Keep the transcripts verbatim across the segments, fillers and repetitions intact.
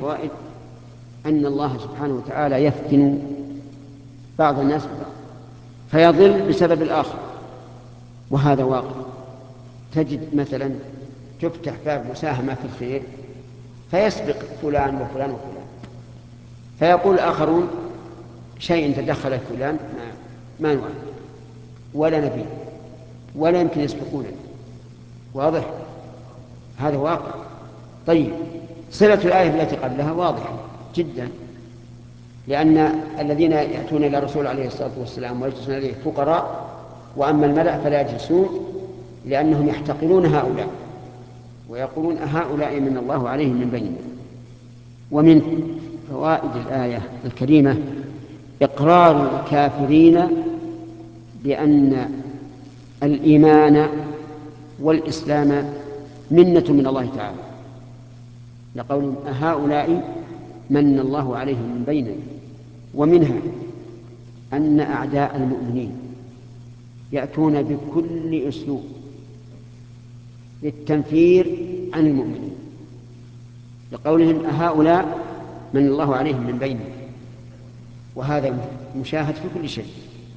الفوائد أن الله سبحانه وتعالى يفتن بعض الناس ببعض فيضل بسبب الآخر، وهذا واقع. تجد مثلا تفتح باب مساهمة في الخير فيسبق فلان وفلان وفلان، فيقول الآخرون شيء تدخل فلان ما, ما نوعد ولا نبي ولا يمكن يسبقونه. واضح؟ هذا واقع. طيب صلة الآية التي قبلها واضحة جدا، لأن الذين يأتون إلى الرسول عليه الصلاة والسلام ويجلسون إليه فقراء، وأما الملأ فلا يجلسون لأنهم يحتقرون هؤلاء ويقولون هؤلاء من الله عليهم من بيننا. ومن فوائد الآية الكريمة إقرار الكافرين بأن الإيمان والإسلام منة من الله تعالى، لقول هؤلاء من الله عليهم من بيننا. ومنها أن أعداء المؤمنين يأتون بكل أسلوب للتنفير عن المؤمنين، لقولهم هؤلاء من الله عليهم من بيننا، وهذا مشاهد في كل شيء.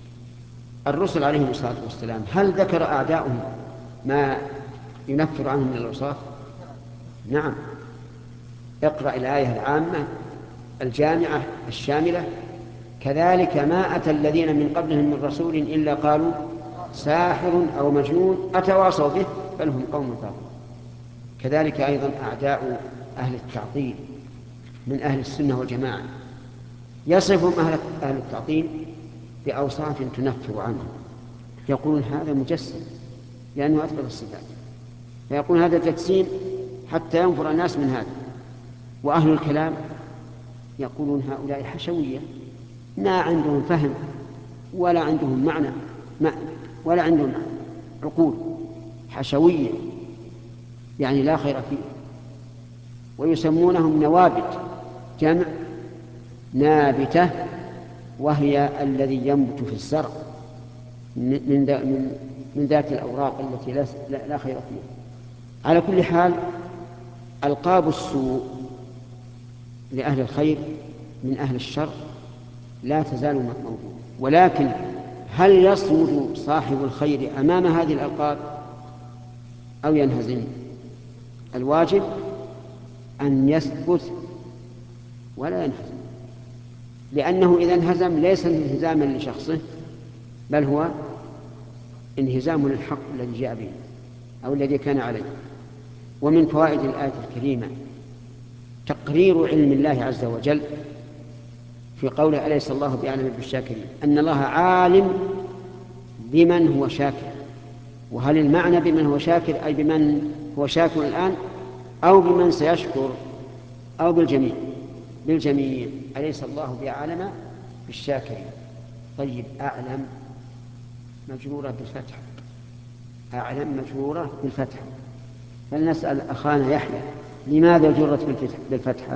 الرسل عليهم الصلاة والسلام هل ذكر أعداؤهم ما ينفر عنهم من الأوصاف؟ نعم. اقرأ الآية العامة الجامعة الشاملة: كذلك ما أتى الذين من قبلهم من رسول إلا قالوا ساحر أو مجنون أتواصوا به بل هم قوم طاغون. كذلك أيضا أعداء أهل التعطيل من أهل السنة والجماعة يصفهم أهل, أهل التعطيل بأوصاف تنفر عنهم، يقولون هذا مجسم لأنه أثبت الصفات، فيقول هذا تجسيم حتى ينفر الناس من هذا. وأهل الكلام يقولون هؤلاء حشوية ما عندهم فهم ولا عندهم معنى ما ولا عندهم عقول، حشوية يعني لا خير فيه. ويسمونهم نوابت، جمع نابتة، وهي الذي ينبت في الزرع من, من, من ذات الأوراق التي لا, لا خير فيها. على كل حال ألقاب السوء لأهل الخير من أهل الشر لا تزال موجودة، ولكن هل يصمد صاحب الخير أمام هذه الألقاب أو ينهزم؟ الواجب أن يثبت ولا ينهزم، لأنه إذا انهزم ليس انهزاما لشخصه بل هو انهزام للحق الذي جاء به أو الذي كان عليه. ومن فوائد الآية الكريمة تقرير علم الله عز وجل في قوله أليس الله بأعلم بالشاكرين، أن الله عالم بمن هو شاكر. وهل المعنى بمن هو شاكر أي بمن هو شاكر الآن أو بمن سيشكر أو بالجميع؟ بالجميع. أليس الله بأعلم بالشاكرين. طيب أعلم مجرورة بالفتح، أعلم مجرورة بالفتح، فلنسأل أخانا يحيى لماذا جرت بالفتحة؟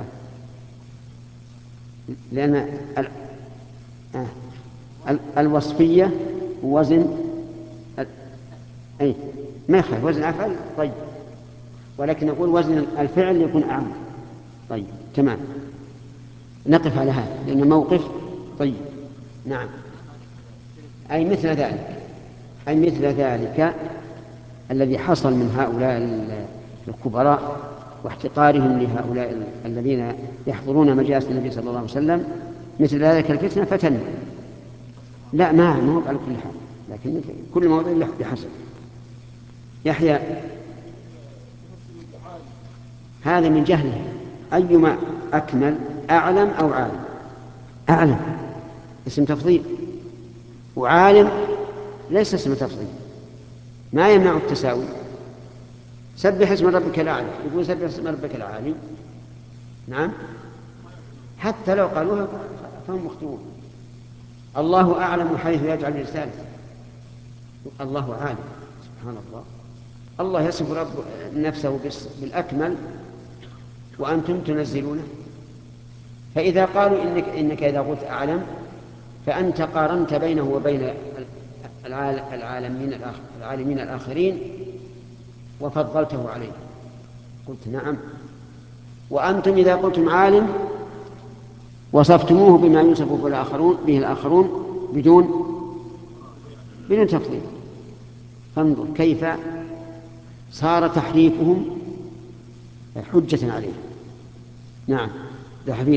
لأن ال... آه. ال... الوصفية وزن ال... أي ما يخالف وزن أفعل. طيب ولكن نقول وزن الفعل يكون أعم. طيب تمام، نقف على هذا لأن موقف. طيب نعم، أي مثل ذلك، أي مثل ذلك الذي حصل من هؤلاء الكبراء واحتقارهم لهؤلاء الذين يحضرون مجالس النبي صلى الله عليه وسلم، مثل ذلك الفتنة فتن. لا ما هو على كل حال، لكن كل موضوع بحسب. يحيى هذا من جهله، أيما أكمل أعلم أو عالم؟ أعلم اسم تفضيل، وعالم ليس اسم تفضيل، ما يمنع التساوي. سبح اسم ربك الأعلى، يقول سبح اسم ربك العالي. نعم حتى لو قالوها فهم مخطئون. الله أعلم حيث يجعل رسالته، الله عالم سبحان الله. الله يصف رب نفسه بالأكمل وأنتم تنزلونه. فإذا قالوا إنك, إنك إذا قلت أعلم فأنت قارنت بينه وبين العالمين, العالمين الآخرين وفضلته عليه. قلت نعم، وأنتم إذا قلتم عالم وصفتموه بما يوصف به الآخرون, به الآخرون بدون بدون تفضيل. فانظر كيف صار تحريفهم حجة عليه. نعم.